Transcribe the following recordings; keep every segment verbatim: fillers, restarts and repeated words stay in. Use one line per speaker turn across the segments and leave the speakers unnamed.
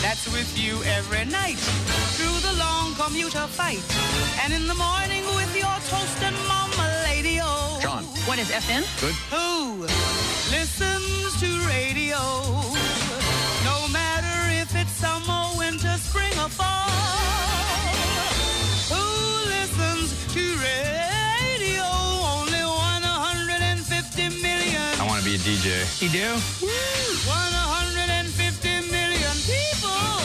that's with you every night through the long commuter fight. And in the morning with your toast and mama lady-o.
John. What is F M?
Good. Who listens to radio? No matter if it's summer, winter, spring, or fall. Who listens to radio? Only one hundred fifty million.
I want to be a D J. You do?
one hundred fifty million people.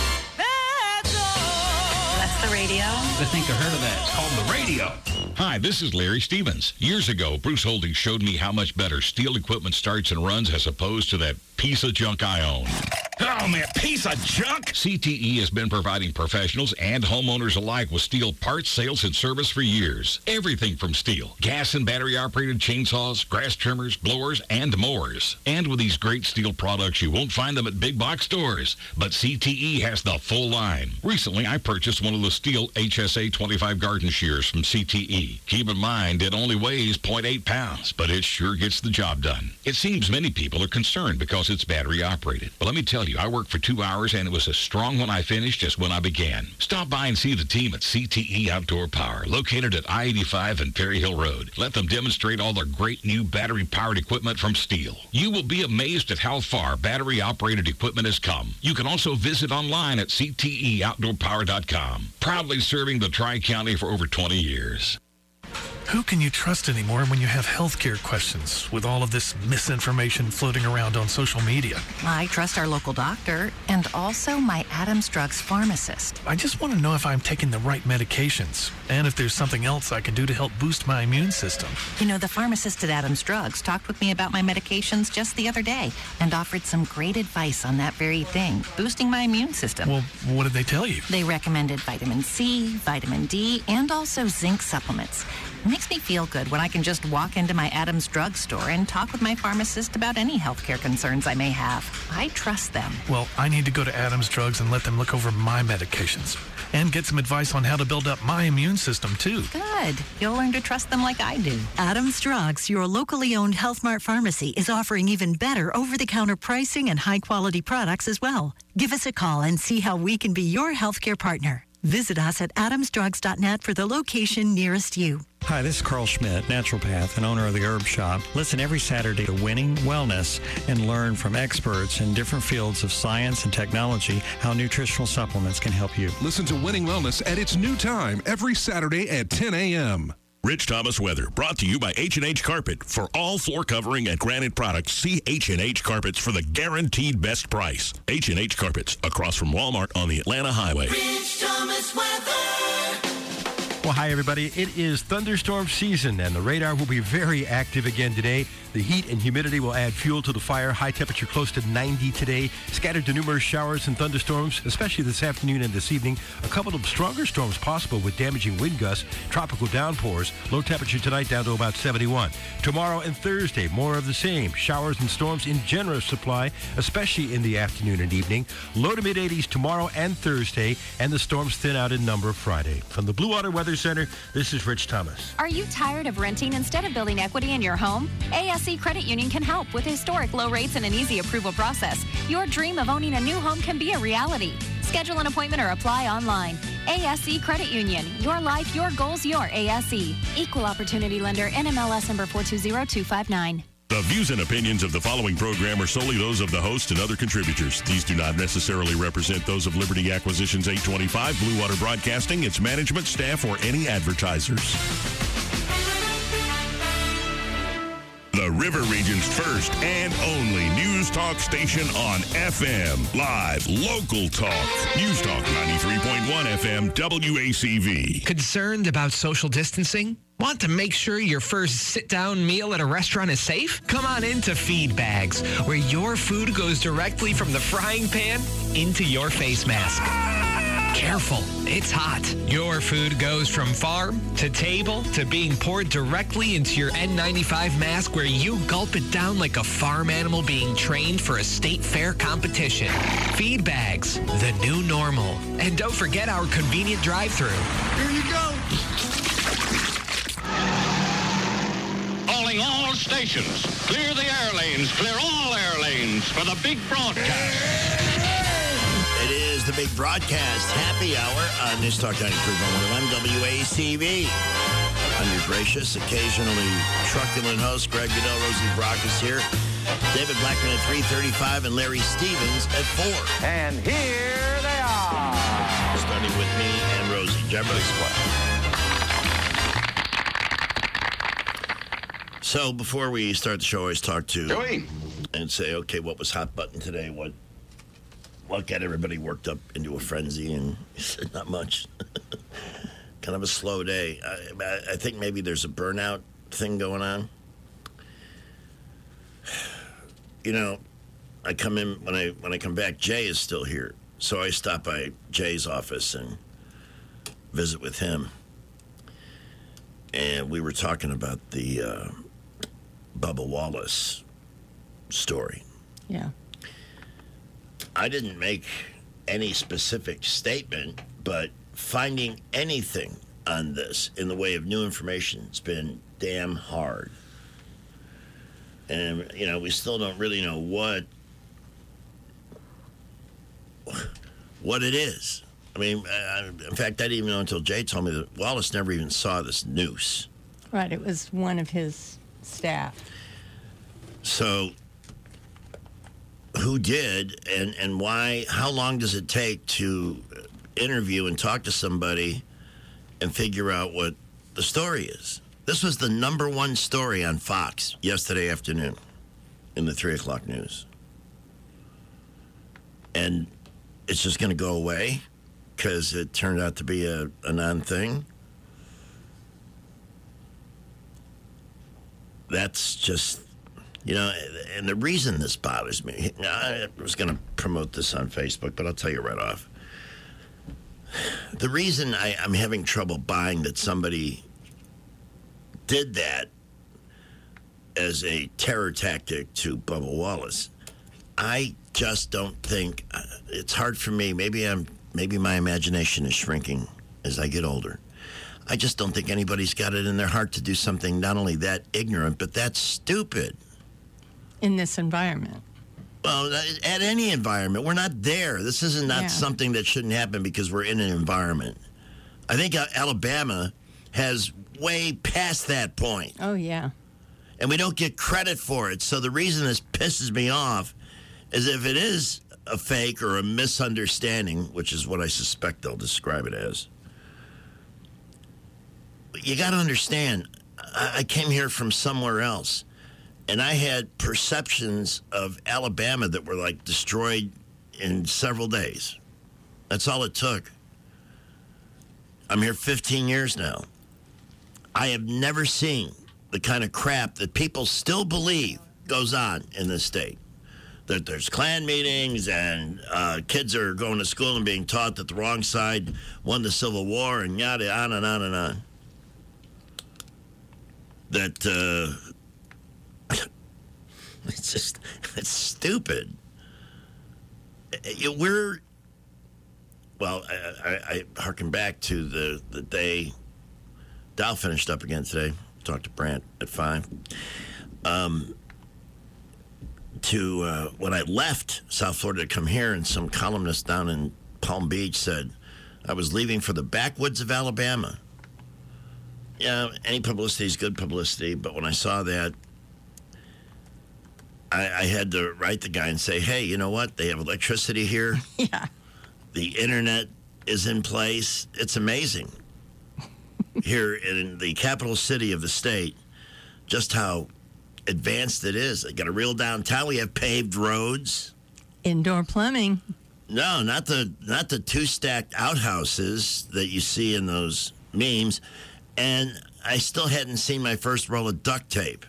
That's all.
That's the radio.
I think I heard of that. It's called the radio.
Hi, this is Larry Stevens. Years ago, Bruce Holdings showed me how much better steel equipment starts and runs as opposed to that piece of junk I own.
Oh, man, piece of junk?
C T E has been providing professionals and homeowners alike with steel parts, sales, and service for years. Everything from steel. Gas and battery-operated chainsaws, grass trimmers, blowers, and mowers. And with these great steel products, you won't find them at big box stores. But C T E has the full line. Recently, I purchased one of the steel H S A twenty-five garden shears from C T E. Keep in mind, it only weighs zero point eight pounds, but it sure gets the job done. It seems many people are concerned because it's battery-operated. But let me tell you, I worked for two hours, and it was as strong when I finished as when I began. Stop by and see the team at C T E Outdoor Power, located at I eighty-five and Perry Hill Road. Let them demonstrate all their great new battery-powered equipment from Steel. You will be amazed at how far battery-operated equipment has come. You can also visit online at C T E outdoor power dot com. Proudly serving the Tri-County for over twenty years.
Who can you trust anymore when you have healthcare questions with all of this misinformation floating around on social media?
I trust our local doctor and also my Adams Drugs pharmacist.
I just want to know if I'm taking the right medications and if there's something else I can do to help boost my immune system.
You know, the pharmacist at Adams Drugs talked with me about my medications just the other day and offered some great advice on that very thing, boosting my immune system.
Well, what did they tell you?
They recommended vitamin C, vitamin D, and also zinc supplements. It makes me feel good when I can just walk into my Adams Drug Store and talk with my pharmacist about any healthcare concerns I may have. I trust them.
Well, I need to go to Adams Drugs and let them look over my medications and get some advice on how to build up my immune system, too.
Good. You'll learn to trust them like I do.
Adams Drugs, your locally owned Health Mart pharmacy, is offering even better over-the-counter pricing and high-quality products as well. Give us a call and see how we can be your healthcare partner. Visit us at adams drugs dot net for the location nearest you.
Hi, this is Carl Schmidt, naturopath and owner of the Herb Shop. Listen every Saturday to Winning Wellness and learn from experts in different fields of science and technology how nutritional supplements can help you.
Listen to Winning Wellness at its new time every Saturday at ten a.m.
Rich Thomas Weather, brought to you by H and H Carpet. For all floor covering and granite products, see H and H Carpets for the guaranteed best price. H and H Carpets, across from Walmart on the Atlanta Highway.
Rich Thomas Weather.
Well, hi, everybody. It is thunderstorm season, and the radar will be very active again today. The heat and humidity will add fuel to the fire. High temperature close to ninety today. Scattered to numerous showers and thunderstorms, especially this afternoon and this evening. A couple of stronger storms possible with damaging wind gusts, tropical downpours. Low temperature tonight down to about seventy-one. Tomorrow and Thursday, more of the same. Showers and storms in generous supply, especially in the afternoon and evening. Low to mid-eighties tomorrow and Thursday, and the storms thin out in number Friday. From the Blue Water Weather Center, this is Rich Thomas.
Are you tired of renting instead of building equity in your home? A S C Credit Union can help with historic low rates and an easy approval process. Your dream of owning a new home can be a reality. Schedule an appointment or apply online. A S C Credit Union. Your life, your goals, your A S C. Equal Opportunity Lender, N M L S number four two zero two five nine.
The views and opinions of the following program are solely those of the host and other contributors. These do not necessarily represent those of Liberty Acquisitions eight twenty-five, Blue Water Broadcasting, its management, staff, or any advertisers. The River Region's first and only news talk station on F M. Live, local talk. News Talk ninety-three point one F M, W A C V.
Concerned about social distancing? Want to make sure your first sit-down meal at a restaurant is safe? Come on into Feed Bags, where your food goes directly from the frying pan into your face mask. Careful, it's hot. Your food goes from farm to table to being poured directly into your N ninety-five mask, where you gulp it down like a farm animal being trained for a state fair competition. Feed Bags, the new normal. And don't forget our convenient drive-thru.
Here you go.
Calling all stations. Clear the air lanes. Clear all air lanes for the big broadcast.
It
the big broadcast happy hour on News Talk ninety-three point one W A C V. I'm your gracious, occasionally truculent host, Greg Goodell. Rosie Brock is here. David Blackman at three thirty-five and Larry Stevens at four.
And here they are.
Starting with me and Rosie. Jeopardy Squad. So before we start the show, I always talk to
Joey
and say, okay, what was hot button today? What what got everybody worked up into a frenzy? And he said, not much. Kind of a slow day. I, I think maybe there's a burnout thing going on. You know, I come in when I when I come back. Jay is still here, so I stop by Jay's office and visit with him. And we were talking about the uh, Bubba Wallace story.
Yeah.
I didn't make any specific statement, but finding anything on this in the way of new information has been damn hard. And, you know, we still don't really know what what it is. I mean, I, in fact, I didn't even know until Jay told me that Wallace never even saw this noose.
Right, it was one of his staff.
So, who did, and, and why, how long does it take to interview and talk to somebody and figure out what the story is? This was the number one story on Fox yesterday afternoon in the three o'clock news. And it's just going to go away because it turned out to be a, a non-thing. That's just, you know, and the reason this bothers me, I was going to promote this on Facebook, but I'll tell you right off. The reason I, I'm having trouble buying that somebody did that as a terror tactic to Bubba Wallace, I just don't think, uh, it's hard for me. Maybe I'm, maybe my imagination is shrinking as I get older. I just don't think anybody's got it in their heart to do something not only that ignorant, but that stupid.
In this environment.
Well, at any environment. We're not there. This is not
Yeah.
something that shouldn't happen because we're in an environment. I think uh, Alabama has way past that point.
Oh, yeah.
And we don't get credit for it. So the reason this pisses me off is if it is a fake or a misunderstanding, which is what I suspect they'll describe it as, you got to understand, I, I came here from somewhere else, and I had perceptions of Alabama that were like destroyed in several days. That's all it took. I'm here fifteen years now. I have never seen the kind of crap that people still believe goes on in this state. That there's Klan meetings and uh, kids are going to school and being taught that the wrong side won the Civil War and yada, on and on and on. That, uh, it's just, it's stupid. We're, well, I, I, I harken back to the, the day Dow finished up again today. Talked to Brant at five. Um, to uh, when I left South Florida to come here, and some columnist down in Palm Beach said I was leaving for the backwoods of Alabama. Yeah, any publicity is good publicity, but when I saw that, I, I had to write the guy and say, hey, you know what? They have electricity here.
Yeah.
The internet is in place. It's amazing. Here in the capital city of the state, just how advanced it is. They got a real downtown. We have paved roads.
Indoor plumbing.
No, not the not the two stacked outhouses that you see in those memes. And I still hadn't seen my first roll of duct tape.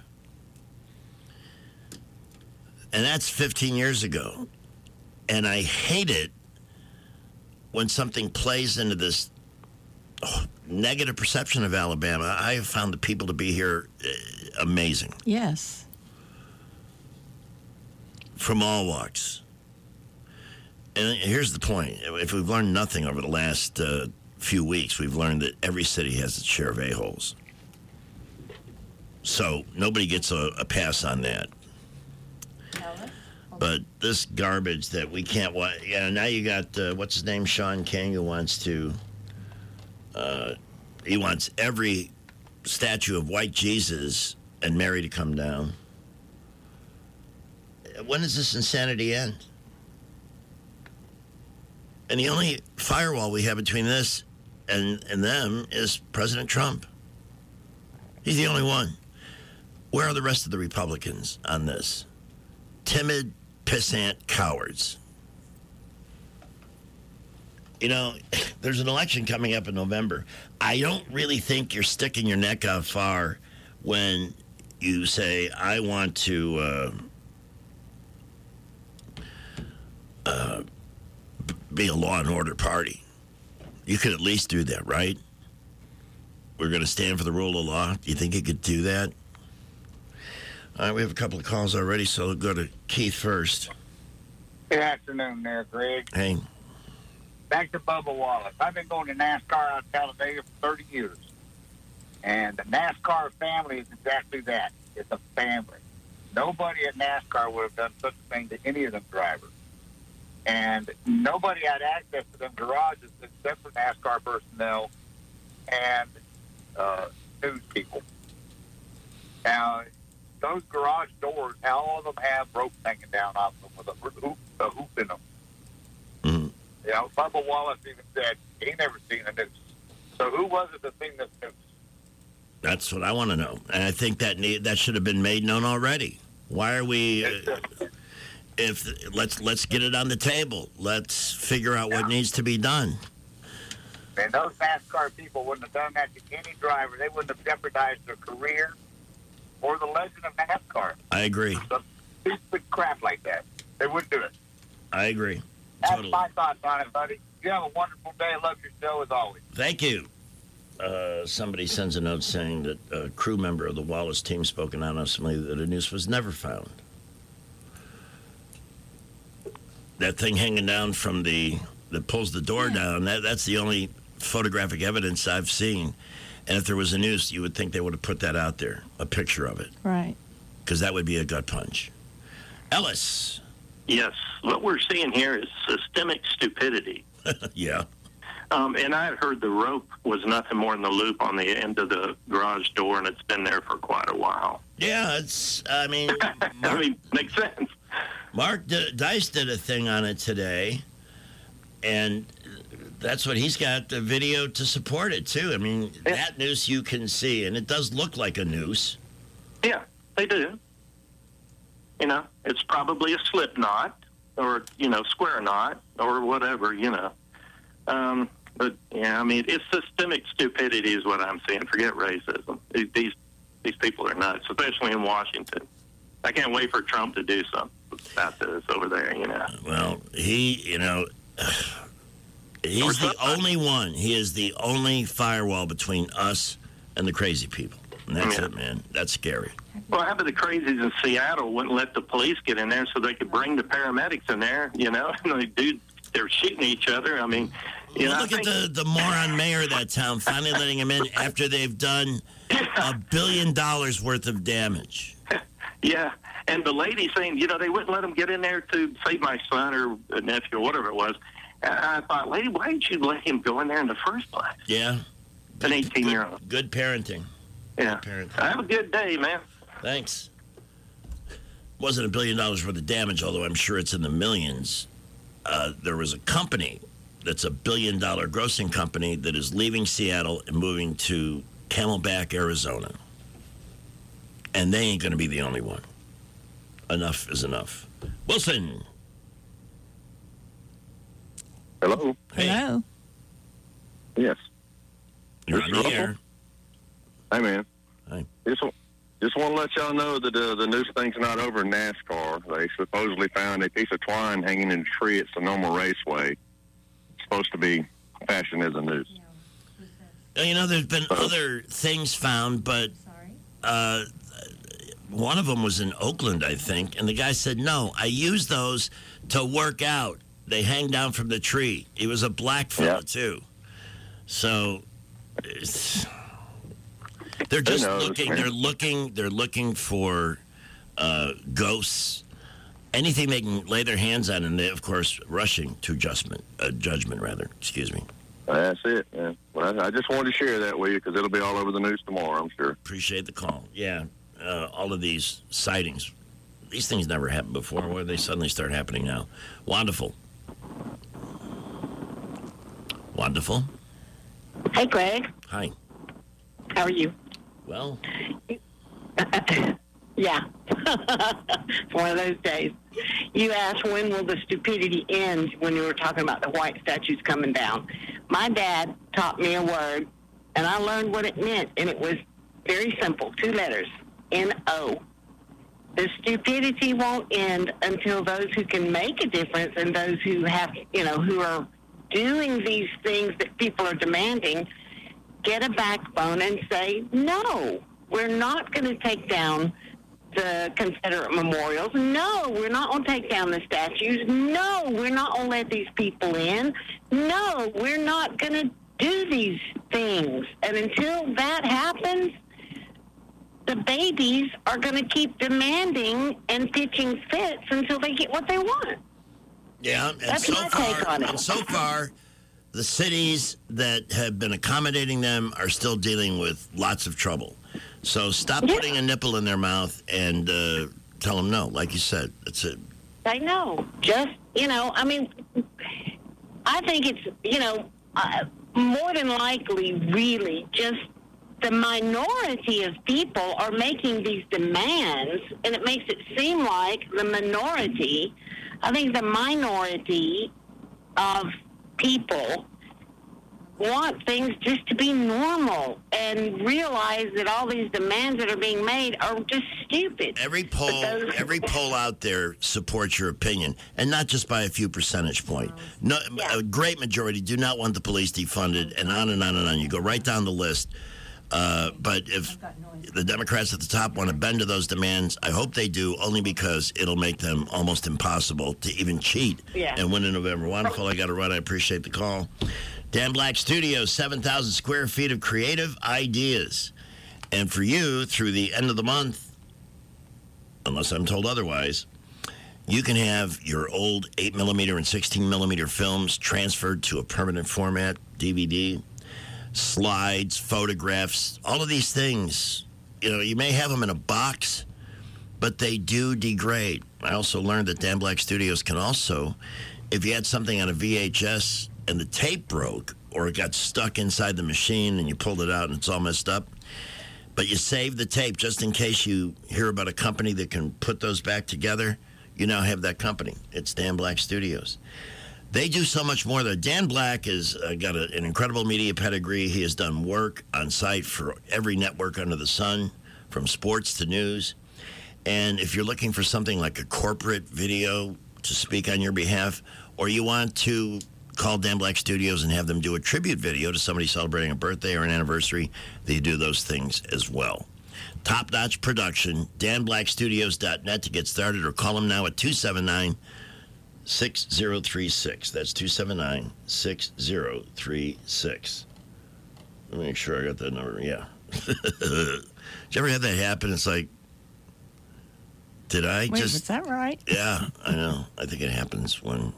And that's fifteen years ago. And I hate it when something plays into this oh, negative perception of Alabama. I have found the people to be here uh, amazing.
Yes.
From all walks. And here's the point. If we've learned nothing over the last uh, few weeks, we've learned that every city has its share of a-holes. So nobody gets a, a pass on that. But this garbage that we can't watch. Yeah, now you got, uh, what's his name, Sean King, who wants to, uh, he wants every statue of white Jesus and Mary to come down. When does this insanity end? And the only firewall we have between this and, and them is President Trump. He's the only one. Where are the rest of the Republicans on this? Timid, pissant cowards. You know, there's an election coming up in November. I don't really think you're sticking your neck out far when you say, I want to uh, uh, be a law and order party. You could at least do that, right? We're going to stand for the rule of law. Do you think you could do that? All right, we have a couple of calls already, so we'll go to Keith first.
Good afternoon there, Greg.
Hey.
Back to Bubba Wallace. I've been going to NASCAR out of Talladega for thirty years. And the NASCAR family is exactly that. It's a family. Nobody at NASCAR would have done such a thing to any of them drivers. And nobody had access to them garages except for NASCAR personnel and uh, news people. Now, those garage doors, all of them have ropes hanging down off them with a hoop, a hoop in them.
Mm-hmm.
You know, Bubba Wallace even said he never seen a noose. So who was it that seen this noose?
That's what I want to know. And I think that need, that should have been made known already. Why are we... Uh, if let's let's get it on the table. Let's figure out what needs to be done.
And those NASCAR people wouldn't have done that to any driver. They wouldn't have jeopardized their career or the legend of NASCAR.
I agree.
Some stupid crap like that. They wouldn't do it.
I agree.
That's
Totally.
my thoughts on it, buddy. You have a wonderful day. Love your show as always.
Thank you. Uh, somebody sends a note saying that a crew member of the Wallace team spoke anonymously that a noose was never found. That thing hanging down from the, that pulls the door down, that, that's the only photographic evidence I've seen. And if there was a noose, you would think they would have put that out there, a picture of it.
Right.
Because that would be a gut punch. Ellis.
Yes. What we're seeing here is systemic stupidity.
Yeah.
Um, and I had heard the rope was nothing more than the loop on the end of the garage door, and it's been there for quite a while.
Yeah, it's, I mean... Mark,
I mean, makes sense.
Mark D- Dice did a thing on it today, and that's what he's got, the video to support it, too. I mean, yeah. That noose you can see, and it does look like a noose.
Yeah, they do. You know, it's probably a slip knot or, you know, square knot or whatever, you know. Um, but, yeah, I mean, it's systemic stupidity is what I'm seeing. Forget racism. These these people are nuts, especially in Washington. I can't wait for Trump to do something about this over there, you know.
Well, he, you know, he's the only one. He is the only firewall between us and the crazy people. And that's
yeah.
it, man. That's scary.
Well, how about the crazies in Seattle wouldn't let the police get in there so they could bring the paramedics in there, you know? And they do, they're shooting each other. I mean, you
well,
know.
Look at the, the moron mayor of that town finally letting him in after they've done a billion dollars worth of damage.
Yeah, and the lady saying, you know, they wouldn't let him get in there to save my son or nephew or whatever it was. And I thought, lady, why didn't you let him go in there in the first place?
Yeah.
An eighteen-year-old.
Good, good parenting.
Yeah.
Good parenting.
Have a good day, man.
Thanks. Wasn't a billion dollars worth of damage, although I'm sure it's in the millions. Uh, there was a company that's a billion-dollar grossing company that is leaving Seattle and moving to Camelback, Arizona. And they ain't going to be the only one. Enough is enough. Wilson.
Hello.
Hey.
Hello.
Yes.
You're on the air.
Hey, man.
Hi.
Just, just want to let y'all know that uh, the noose thing's not over in NASCAR. They supposedly found a piece of twine hanging in a tree at Sonoma Raceway. It's supposed to be fashioned as a noose.
You know, there's been other things found, but uh, one of them was in Oakland, I think, and the guy said, no, I use those to work out. They hang down from the tree. He was a black fella, yeah. too. So it's, they're just
knows,
looking,
man?
they're looking, they're looking for uh, ghosts anything they can lay their hands on, and they, of course, rushing to judgment, uh, judgment rather, excuse me.
That's it, man. Well, I, I just wanted to share that with you because it'll be all over the news tomorrow, I'm sure.
Appreciate the call. Yeah, uh, all of these sightings, these things never happened before. Why do they suddenly start happening now? Wonderful. Wonderful.
Hey, Greg.
Hi.
How are you?
Well.
Yeah. It's one of those days. You asked when will the stupidity end when you were talking about the white statues coming down. My dad taught me a word, and I learned what it meant, and it was very simple, two letters, N O. The stupidity won't end until those who can make a difference and those who have, you know, who are doing these things that people are demanding get a backbone and say, no, we're not going to take down the Confederate memorials. No, we're not going to take down the statues. No, we're not going to let these people in. No, we're not going to do these things. And until that happens, the babies are going to keep demanding and pitching fits until they get what they want.
Yeah, and
That's
so
my
far,
take on it.
and so far, the cities that have been accommodating them are still dealing with lots of trouble. So stop
Yeah.
putting a nipple in their mouth and uh, tell them no. Like you said, that's it.
I know. Just, you know, I mean, I think it's, you know, uh, more than likely, really, just the minority of people are making these demands, and it makes it seem like the minority, I think the minority of people want things just to be normal and realize that all these demands that are being made are just stupid.
Every poll,
those-
every poll out there supports your opinion, and not just by a few percentage point. No, a great majority do not want the police defunded, and on and on and on. You go right down the list. Uh, but if the Democrats at the top want to bend to those demands, I hope they do, only because it'll make them almost impossible to even cheat
Yeah.
and win in November. Wonderful. I got to run. I appreciate the call. Dan Black Studios, seven thousand square feet of creative ideas. And for you, through the end of the month, unless I'm told otherwise, you can have your old eight millimeter and sixteen millimeter films transferred to a permanent format, D V D, slides, photographs, all of these things. You know, you may have them in a box, but they do degrade. I also learned that Dan Black Studios can also, if you had something on a V H S and the tape broke or it got stuck inside the machine and you pulled it out and it's all messed up, but you saved the tape just in case you hear about a company that can put those back together, you now have that company. It's Dan Black Studios. They do so much more. Though. Dan Black has uh, got a, an incredible media pedigree. He has done work on site for every network under the sun, from sports to news. And if you're looking for something like a corporate video to speak on your behalf, or you want to call Dan Black Studios and have them do a tribute video to somebody celebrating a birthday or an anniversary, they do those things as well. Top-notch production, dan black studios dot net to get started, or call them now at two seven nine, six zero three six. That's two seven nine, six zero three six. Let me make sure I got that number. Yeah. Did you ever have that happen? It's like, did I
Wait,
just...
is that right?
Yeah, I know. I think it happens when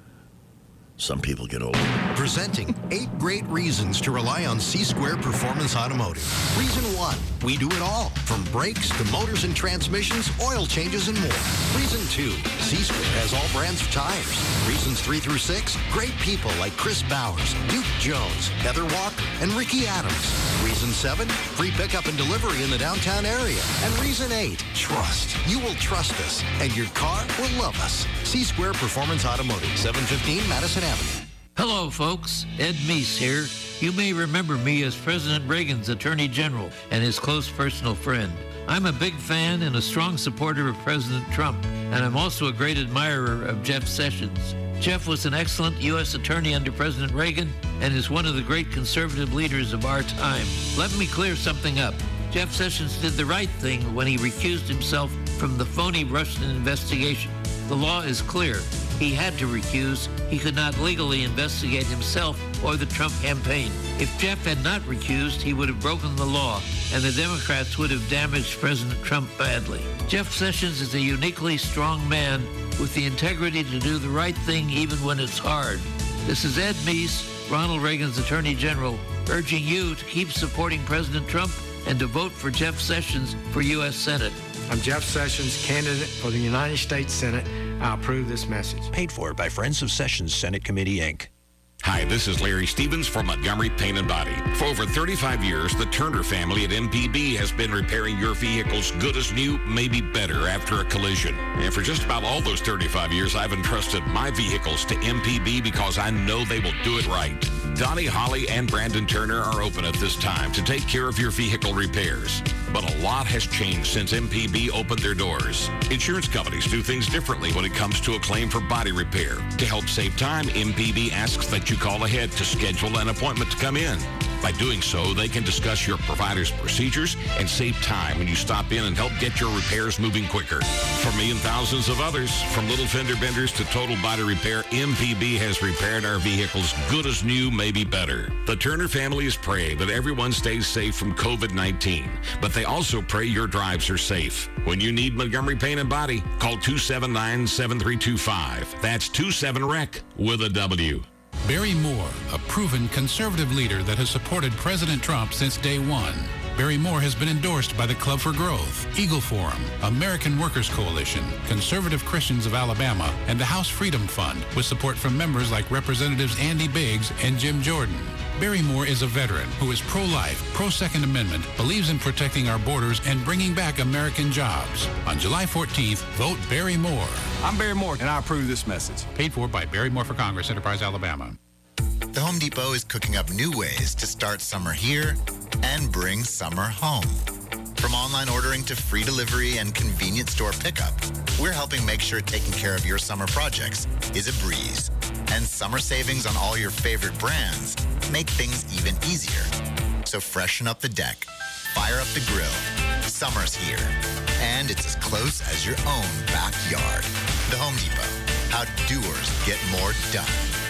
some people get older.
Presenting eight great reasons to rely on C-Square Performance Automotive. Reason one, we do it all, from brakes to motors and transmissions, oil changes, and more. Reason two, C-Square has all brands of tires. Reasons three through six, great people like Chris Bowers, Duke Jones, Heather Walker, and Ricky Adams. Reason seven, free pickup and delivery in the downtown area. And reason eight, trust. You will trust us, and your car will love us. C-Square Performance Automotive, seven fifteen Madison Avenue.
Hello, folks. Ed Meese here. You may remember me as President Reagan's Attorney General and his close personal friend. I'm a big fan and a strong supporter of President Trump, and I'm also a great admirer of Jeff Sessions. Jeff was an excellent U S attorney under President Reagan and is one of the great conservative leaders of our time. Let me clear something up. Jeff Sessions did the right thing when he recused himself from the phony Russian investigation. The law is clear. He had to recuse. He could not legally investigate himself or the Trump campaign. If Jeff had not recused, he would have broken the law, and the Democrats would have damaged President Trump badly. Jeff Sessions is a uniquely strong man with the integrity to do the right thing even when it's hard. This is Ed Meese, Ronald Reagan's Attorney General, urging you to keep supporting President Trump and to vote for Jeff Sessions for U S Senate.
I'm Jeff Sessions, candidate for the United States Senate. I approve this message.
Paid for by Friends of Sessions Senate Committee, Incorporated.
Hi, this is Larry Stevens from Montgomery Paint and Body. For over thirty-five years, the Turner family at M P B has been repairing your vehicles good as new, maybe better after a collision. And for just about all those thirty-five years, I've entrusted my vehicles to M P B because I know they will do it right. Donnie, Holly, and Brandon Turner are open at this time to take care of your vehicle repairs. But a lot has changed since M P B opened their doors. Insurance companies do things differently when it comes to a claim for body repair. To help save time, M P B asks that you call ahead to schedule an appointment to come in. By doing so, they can discuss your provider's procedures and save time when you stop in and help get your repairs moving quicker. For me and thousands of others, from little fender benders to total body repair, M P B has repaired our vehicles good as new, maybe better. The Turner family is praying that everyone stays safe from covid nineteen, but they also pray your drives are safe. When you need Montgomery Paint and Body, call two seven nine, seven three two five. That's two seven R E C with a W.
Barry Moore, a proven conservative leader that has supported President Trump since day one. Barry Moore has been endorsed by the Club for Growth, Eagle Forum, American Workers Coalition, Conservative Christians of Alabama, and the House Freedom Fund, with support from members like Representatives Andy Biggs and Jim Jordan. Barry Moore is a veteran who is pro-life, pro-Second Amendment, believes in protecting our borders and bringing back American jobs. On July fourteenth, vote Barry Moore.
I'm Barry Moore, and I approve this message.
Paid for by Barry Moore for Congress, Enterprise, Alabama.
The Home Depot is cooking up new ways to start summer here and bring summer home. From online ordering to free delivery and convenient store pickup, we're helping make sure taking care of your summer projects is a breeze. And summer savings on all your favorite brands make things even easier. So freshen up the deck, fire up the grill. Summer's here, and it's as close as your own backyard. The Home Depot, how doers get more done.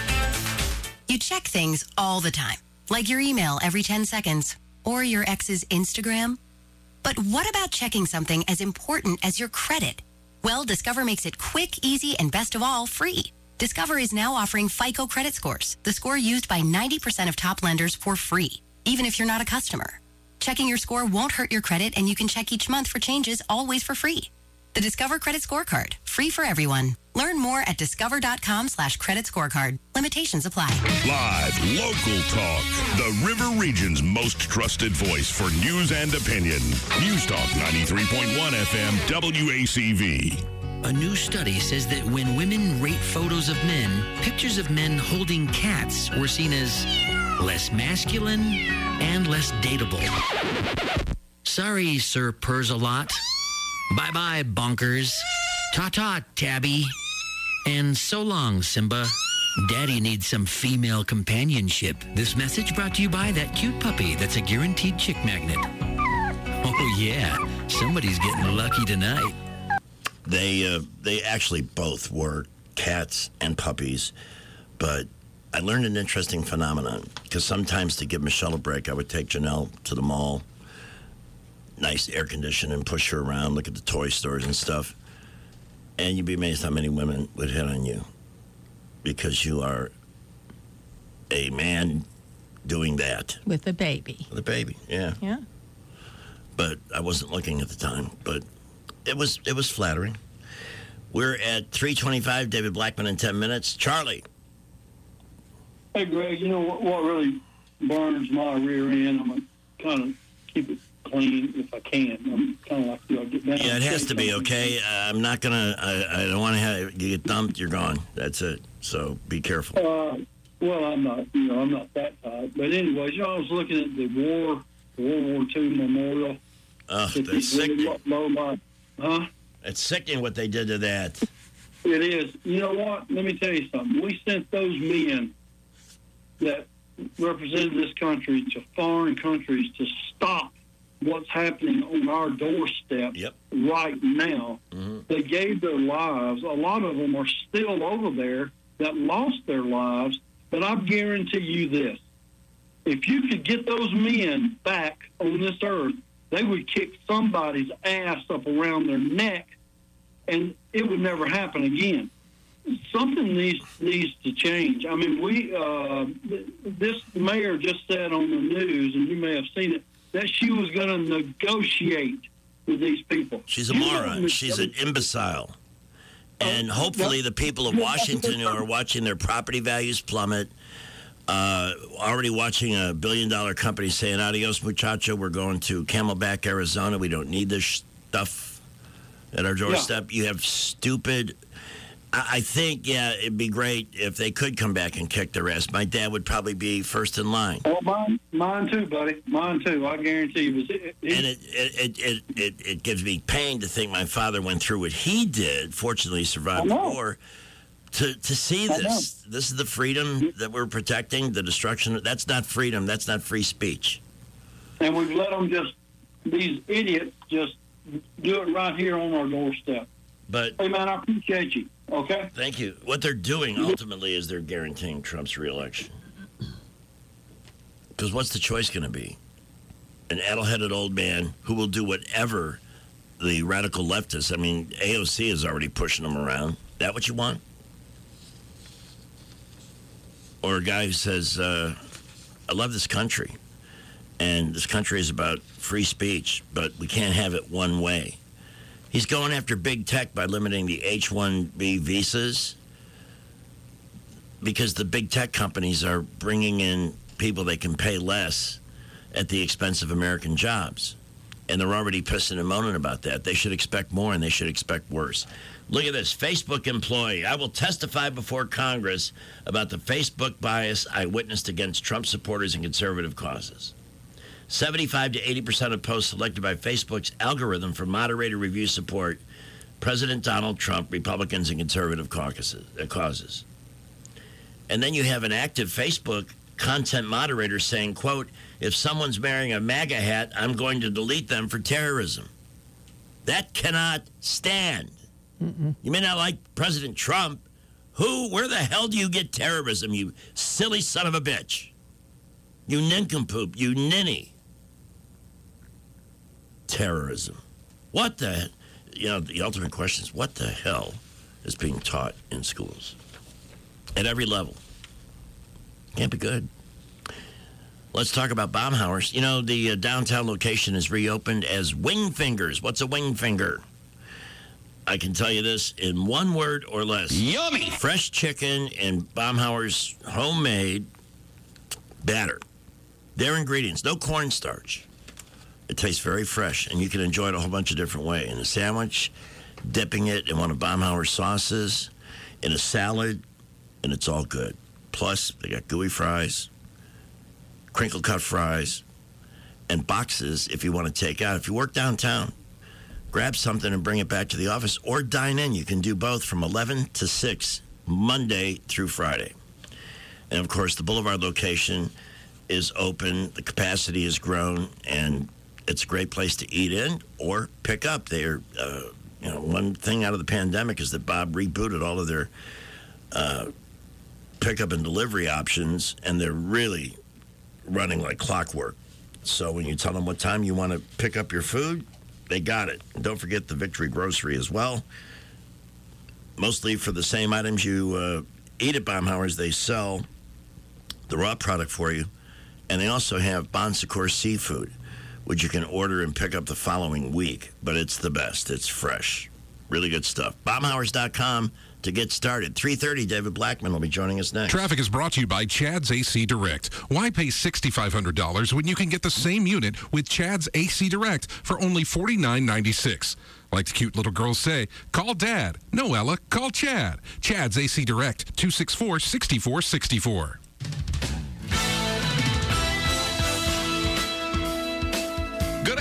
You check things all the time, like your email every ten seconds or your ex's Instagram. But what about checking something as important as your credit? Well, Discover makes it quick, easy, and best of all, free. Discover is now offering FICO credit scores, the score used by ninety percent of top lenders, for free, even if you're not a customer. Checking your score won't hurt your credit, and you can check each month for changes, always for free. The Discover Credit Scorecard, free for everyone. Learn more at discover.com slash credit scorecard. Limitations apply.
Live, local talk. The River Region's most trusted voice for news and opinion. News Talk ninety-three point one F M W A C V.
A new study says that when women rate photos of men, pictures of men holding cats were seen as less masculine and less dateable. Sorry, Sir Purrs-a-Lot. Bye-bye, bonkers. Ta-ta, Tabby. And so long, Simba. Daddy needs some female companionship. This message brought to you by that cute puppy that's a guaranteed chick magnet. Oh, yeah. Somebody's getting lucky tonight.
They uh, they actually both were cats and puppies, but I learned an interesting phenomenon, because sometimes to give Michelle a break, I would take Janelle to the mall, nice air conditioning, and push her around, look at the toy stores and stuff, and you'd be amazed how many women would hit on you because you are a man doing that.
With a baby.
With a baby, yeah.
Yeah.
But I wasn't looking at the time, but it was it was flattering. We're at three twenty-five, David Blackman in ten minutes. Charlie.
Hey, Greg, you know what, what really burns my rear end? I'm going to kind of keep it clean if I can. I'm kind of like, you know, get down.
Yeah, it has to be, okay? Uh, I'm not going to, I don't want to have you get dumped, you're gone. That's it. So be careful.
Uh, well, I'm not, you know, I'm not that tight. But anyways, you know, I was looking at the war, the World War Two memorial.
Oh, that's sickening.
Huh?
It's sickening what they did to that.
It is. You know what? Let me tell you something. We sent those men that represented this country to foreign countries to stop what's happening on our doorstep
yep.
right now.
Mm-hmm.
They gave their lives. A lot of them are still over there that lost their lives. But I guarantee you this. If you could get those men back on this earth, they would kick somebody's ass up around their neck, and it would never happen again. Something needs needs to change. I mean, we uh, this mayor just said on the news, and you may have seen it, that she was going to negotiate with these people.
She's a moron. She's an imbecile. And hopefully the people of Washington who are watching their property values plummet, uh, already watching a billion-dollar company saying, adios, muchacho, we're going to Camelback, Arizona. We don't need this stuff at our doorstep. Yeah. You have stupid... I think, yeah, it'd be great if they could come back and kick their ass. My dad would probably be first in line.
Well, mine, mine too, buddy. Mine too. I guarantee you. It, it,
and it it, it, it it gives me pain to think my father went through what he did. Fortunately, he survived the war. To to see this, this is the freedom that we're protecting. The destruction. That's not freedom. That's not free speech.
And we've let them just, these idiots, just do it right here on our doorstep.
But
hey, man, I appreciate you. Okay.
Thank you. What they're doing ultimately is they're guaranteeing Trump's reelection. Because what's the choice going to be? An addle-headed old man who will do whatever the radical leftists. I mean, A O C is already pushing them around. That what you want? Or a guy who says, uh, "I love this country, and this country is about free speech, but we can't have it one way." He's going after big tech by limiting the H one B visas because the big tech companies are bringing in people they can pay less at the expense of American jobs. And they're already pissing and moaning about that. They should expect more, and they should expect worse. Look at this. Facebook employee. I will testify before Congress about the Facebook bias I witnessed against Trump supporters and conservative causes. seventy-five to eighty percent of posts selected by Facebook's algorithm for moderator review support President Donald Trump, Republicans, and conservative caucuses, uh, causes. And then you have an active Facebook content moderator saying, quote, if someone's wearing a MAGA hat, I'm going to delete them for terrorism. That cannot stand. Mm-mm. You may not like President Trump. Who, where the hell do you get terrorism, you silly son of a bitch? You nincompoop, you ninny. Terrorism. What the, you know, the ultimate question is, what the hell is being taught in schools? At every level. Can't be good. Let's talk about Baumhauer's. You know, the uh, downtown location is reopened as Wing Fingers. What's a wing finger? I can tell you this in one word or less. Yummy! Fresh chicken and Baumhauer's homemade batter. Their ingredients, no cornstarch. It tastes very fresh, and you can enjoy it a whole bunch of different ways. In a sandwich, dipping it in one of Baumhauer's sauces, in a salad, and it's all good. Plus, they got gooey fries, crinkle cut fries, and boxes if you want to take out. If you work downtown, grab something and bring it back to the office, or dine in. You can do both from eleven to six, Monday through Friday. And, of course, the Boulevard location is open. The capacity has grown, and it's a great place to eat in or pick up. They're, uh, you know, one thing out of the pandemic is that Bob rebooted all of their uh, pickup and delivery options, and they're really running like clockwork. So when you tell them what time you want to pick up your food, they got it. And don't forget the Victory Grocery as well. Mostly for the same items you uh, eat at Baumhauer's, they sell the raw product for you. And they also have Bon Secours seafood, which you can order and pick up the following week. But it's the best. It's fresh. Really good stuff. Baumhauers dot com to get started. three thirty, David Blackman will be joining us next.
Traffic is brought to you by Chad's A C Direct. Why pay six thousand five hundred dollars when you can get the same unit with Chad's A C Direct for only forty-nine ninety-six? Like the cute little girls say, call Dad. No, Ella, call Chad. Chad's A C Direct, two six four, six four six four.
Good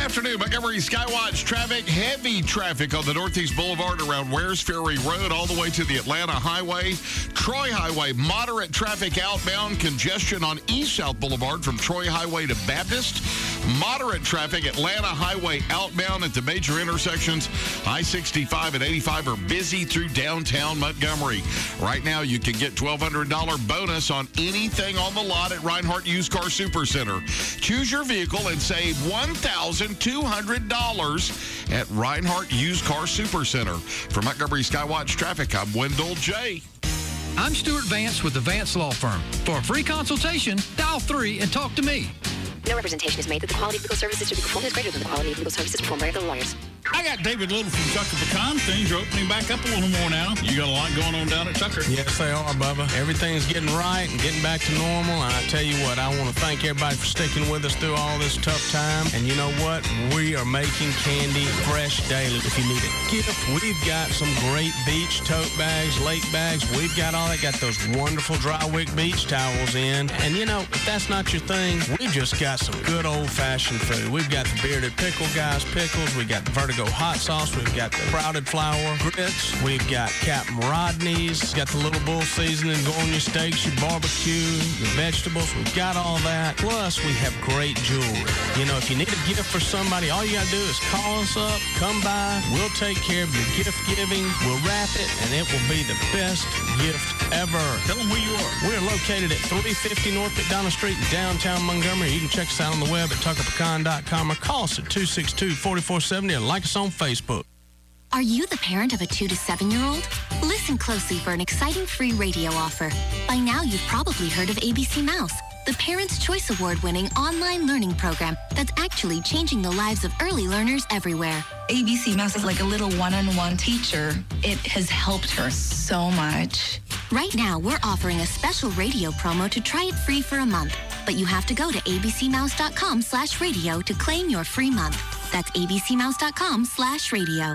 afternoon, Montgomery Skywatch traffic. Heavy traffic on the Northeast Boulevard around Wares Ferry Road all the way to the Atlanta Highway. Troy Highway, moderate traffic outbound. Congestion on East South Boulevard from Troy Highway to Baptist. Moderate traffic Atlanta Highway outbound at the major intersections. I sixty-five and eighty-five are busy through downtown Montgomery. Right now, you can get twelve hundred dollars bonus on anything on the lot at Reinhardt Used Car Supercenter. Choose your vehicle and save one thousand two hundred dollars at Reinhardt Used Car Supercenter. For Montgomery Skywatch Traffic, I'm Wendell J.
I'm Stuart Vance with the Vance Law Firm. For a free consultation, dial three and talk to me.
No representation is made that the quality of legal services to be performed is greater than the quality of legal services performed by other lawyers.
I got David Little from Tucker Pecan. Things are opening back up a little more now. You got a lot going on down at Tucker.
Yes, they are, Bubba. Everything's getting right and getting back to normal. And I tell you what, I want to thank everybody for sticking with us through all this tough time. And you know what? We are making candy fresh daily. If you need a gift, we've got some great beach tote bags, lake bags. We've got all that. Got those wonderful dry wick beach towels in. And you know, if that's not your thing, we've just got some good old-fashioned food. We've got the Bearded Pickle Guys pickles. We've got the Vertigo hot sauce. We've got the Sprouted Flour grits. We've got Captain Rodney's. Got the Little Bull seasoning. Go on your steaks, your barbecue, your vegetables. We've got all that. Plus, we have great jewelry. You know, if you need a gift for somebody, all you got to do is call us up, come by. We'll take care of your gift giving. We'll wrap it, and it will be the best gift ever.
Tell them who you are.
We're located at three fifty North McDonough Street in downtown Montgomery. You can check us out on the web at tucker pecan dot com or call us at two six two, four four seven zero and like us on Facebook.
Are you the parent of a two to seven-year-old? Listen closely for an exciting free radio offer. By now, you've probably heard of A B C Mouse, the Parents' Choice Award-winning online learning program that's actually changing the lives of early learners everywhere.
A B C Mouse is like a little one-on-one teacher. It has helped her so much.
Right now, we're offering a special radio promo to try it free for a month. But you have to go to abcmouse.com slash radio to claim your free month. That's abcmouse.com slash radio.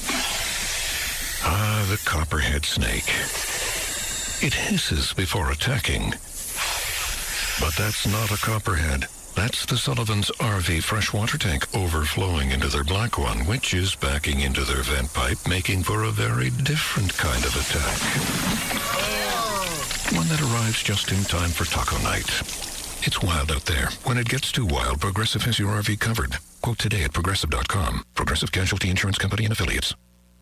Ah, the copperhead snake. It hisses before attacking. But that's not a copperhead. That's the Sullivan's R V freshwater tank overflowing into their black one, which is backing into their vent pipe, making for a very different kind of attack. One that arrives just in time for taco night. It's wild out there. When it gets too wild, Progressive has your R V covered. Quote today at progressive dot com. Progressive Casualty Insurance Company and Affiliates.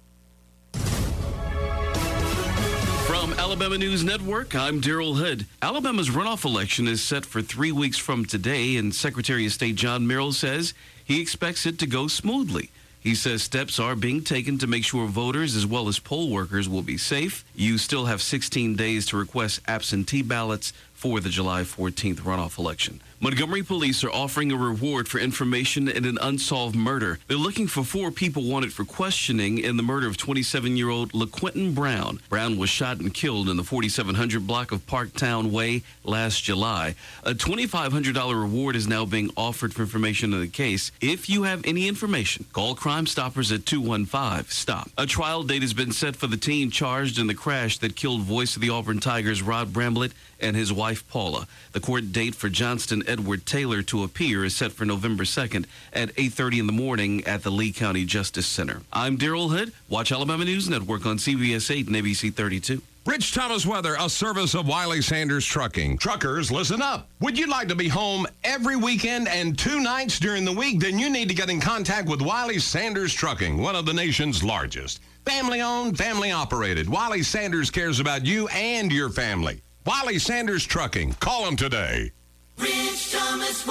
From Alabama News Network, I'm Daryl Hood. Alabama's runoff election is set for three weeks from today, and Secretary of State John Merrill says he expects it to go smoothly. He says steps are being taken to make sure voters as well as poll workers will be safe. You still have sixteen days to request absentee ballots for the July fourteenth runoff election. Montgomery police are offering a reward for information in an unsolved murder. They're looking for four people wanted for questioning in the murder of twenty-seven-year-old LaQuinton Brown. Brown was shot and killed in the forty-seven hundred block of Parktown Way last July. A twenty-five hundred dollars reward is now being offered for information in the case. If you have any information, call Crime Stoppers at two one five, STOP. A trial date has been set for the teen charged in the crash that killed voice of the Auburn Tigers Rod Bramblett and his wife Paula. The court date for Johnston Edward Taylor to appear is set for November second at eight thirty in the morning at the Lee County Justice Center. I'm Daryl Hood. Watch Alabama News Network on C B S eight and A B C thirty-two.
Rich Thomas Weather, a service of Wiley Sanders Trucking. Truckers, listen up. Would you like to be home every weekend and two nights during the week? Then you need to get in contact with Wiley Sanders Trucking, one of the nation's largest. Family-owned, family-operated. Wiley Sanders cares about you and your family. Wiley Sanders Trucking. Call them today.
Rich Thomas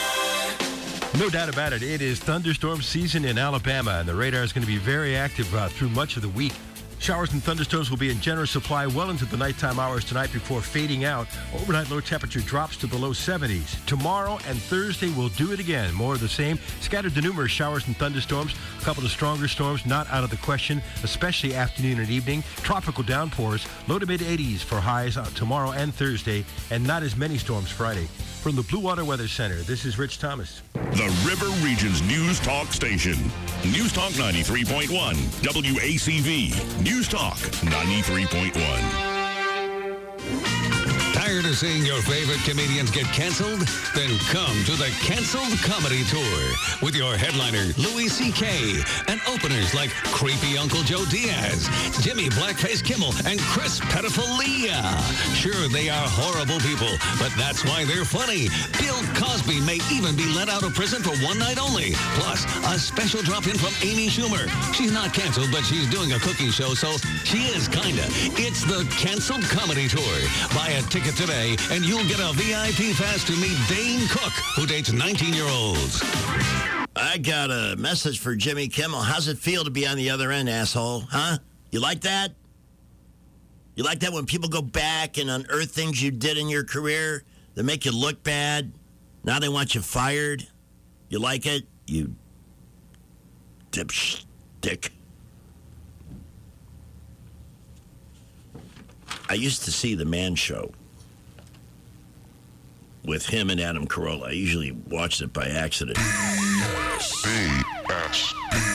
Weather.
No doubt about it. It is thunderstorm season in Alabama, and the radar is going to be very active uh, through much of the week. Showers and thunderstorms will be in generous supply well into the nighttime hours tonight before fading out. Overnight low temperature drops to the low seventies. Tomorrow and Thursday will do it again. More of the same. Scattered to numerous showers and thunderstorms. A couple of stronger storms not out of the question, especially afternoon and evening. Tropical downpours. Low to mid eighties for highs tomorrow and Thursday, and not as many storms Friday. From the Blue Water Weather Center, this is Rich Thomas.
The River Region's News Talk Station. News Talk ninety-three point one. W A C V. News Talk ninety-three point one.
Tire
tired of seeing your favorite comedians get canceled? Then come to the Canceled Comedy Tour with your headliner, Louis C K, and openers like Creepy Uncle Joe Diaz, Jimmy Blackface Kimmel, and Chris Pettifolia. Sure, they are horrible people, but that's why they're funny. Bill Cosby may even be let out of prison for one night only. Plus, a special drop-in from Amy Schumer. She's not canceled, but she's doing a cooking show, so she is kinda. It's the Canceled Comedy Tour. Buy a ticket today, and you'll get a V I P pass to meet Dane Cook, who dates nineteen-year-olds.
I got a message for Jimmy Kimmel. How's it feel to be on the other end, asshole? Huh? You like that? You like that when people go back and unearth things you did in your career that make you look bad? Now they want you fired? You like it? You dipstick. I used to see The Man Show with him and Adam Carolla. I usually watched it by accident.
B S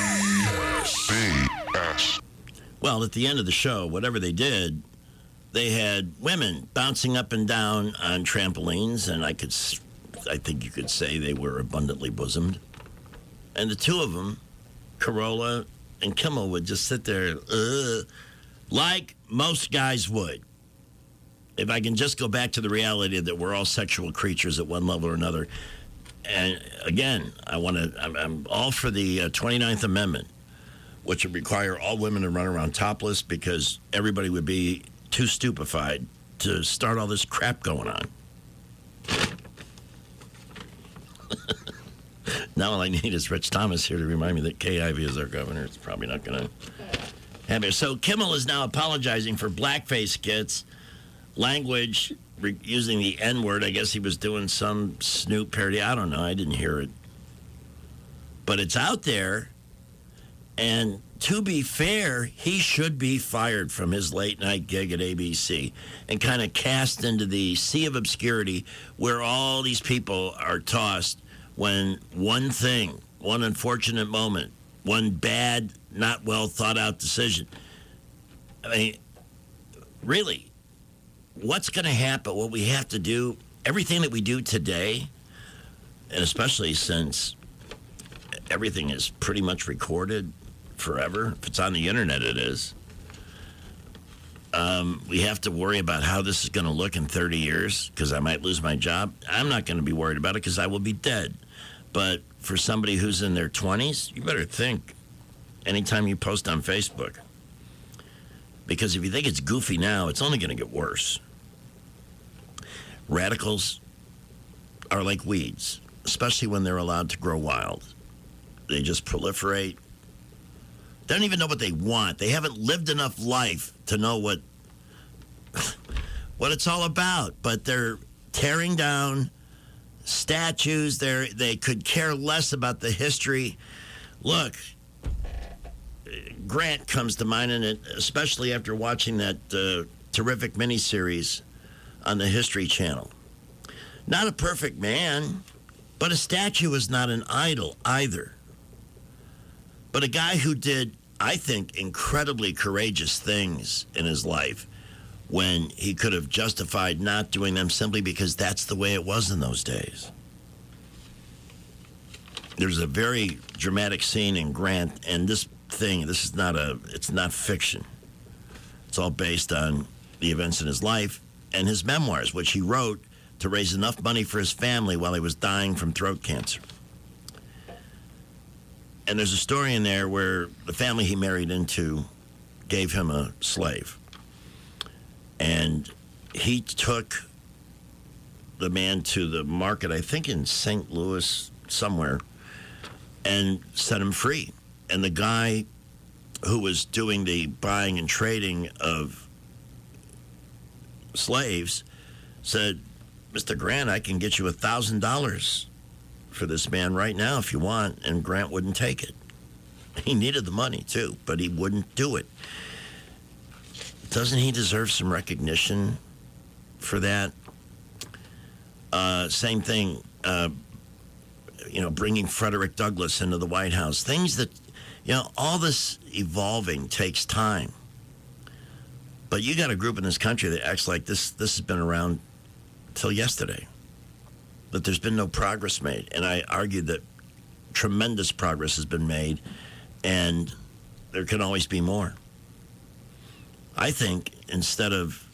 B S
Well, at the end of the show, whatever they did, they had women bouncing up and down on trampolines, and I could, I think you could say they were abundantly bosomed. And the two of them, Carolla and Kimmel, would just sit there, uh, like most guys would. If I can just go back to the reality that we're all sexual creatures at one level or another. And again, I want to, I'm, I'm all for the uh, twenty-ninth Amendment, which would require all women to run around topless because everybody would be too stupefied to start all this crap going on. Now all I need is Rich Thomas here to remind me that Kay Ivey is our governor. It's probably not going to happen. So Kimmel is now apologizing for blackface skits, language, re- using the N-word. I guess he was doing some Snoop parody. I don't know. I didn't hear it. But it's out there. And to be fair, he should be fired from his late-night gig at A B C and kind of cast into the sea of obscurity where all these people are tossed when one thing, one unfortunate moment, one bad, not well-thought-out decision. I mean, really, what's going to happen? What we have to do, everything that we do today, and especially since everything is pretty much recorded forever. If it's on the internet, it is. Um, we have to worry about how this is going to look in thirty years because I might lose my job. I'm not going to be worried about it because I will be dead. But for somebody who's in their twenties, you better think anytime you post on Facebook. Because if you think it's goofy now, it's only going to get worse. Radicals are like weeds, especially when they're allowed to grow wild. They just proliferate. They don't even know what they want. They haven't lived enough life to know what what it's all about. But they're tearing down statues. They they could care less about the history. Look, Grant comes to mind, and it, especially after watching that uh, terrific miniseries on the History Channel. Not a perfect man, but a statue is not an idol either. But a guy who did, I think, incredibly courageous things in his life when he could have justified not doing them simply because that's the way it was in those days. There's a very dramatic scene in Grant, and this thing, this is not a, it's not fiction. It's all based on the events in his life and his memoirs, which he wrote to raise enough money for his family while he was dying from throat cancer. And there's a story in there where the family he married into gave him a slave. And he took the man to the market, I think in Saint Louis somewhere, and set him free. And the guy who was doing the buying and trading of slaves said, Mister Grant, I can get you a thousand dollars for this man right now if you want. And Grant wouldn't take it. He needed the money too, but he wouldn't do it. Doesn't he deserve some recognition for that? Uh, same thing, uh, you know, bringing Frederick Douglass into the White House. Things that, you know, all this evolving takes time. But you got a group in this country that acts like this, this has been around till yesterday that there's been no progress made. And I argued that tremendous progress has been made, and there can always be more. I think instead of,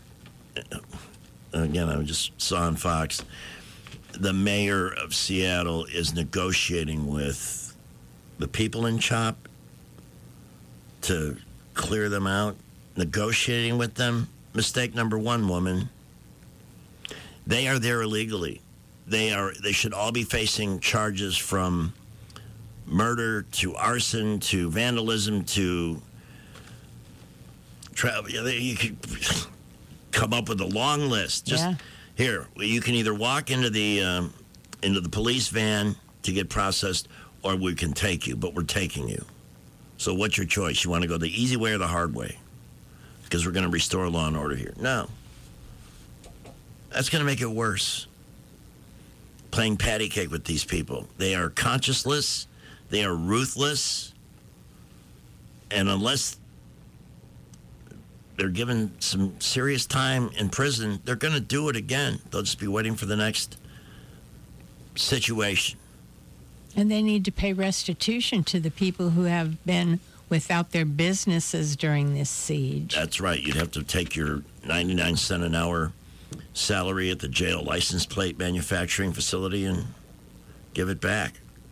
again, I just saw on Fox, the mayor of Seattle is negotiating with the people in CHOP to clear them out, negotiating with them. Mistake number one, woman. They are there illegally. They are. They should all be facing charges from murder to arson to vandalism to travel. You could come up with a long list. Just
Yeah.
here, you can either walk into the um, into the police van to get processed, or we can take you. But we're taking you. So what's your choice? You want to go the easy way or the hard way? Because we're going to restore law and order here. No. That's going to make it worse. Playing patty cake with these people. They are conscienceless. They are ruthless. And unless they're given some serious time in prison, they're going to do it again. They'll just be waiting for the next situation.
And they need to pay restitution to the people who have been without their businesses during this siege.
That's right. You'd have to take your ninety-nine cent an hour salary at the jail license plate manufacturing facility and give it back.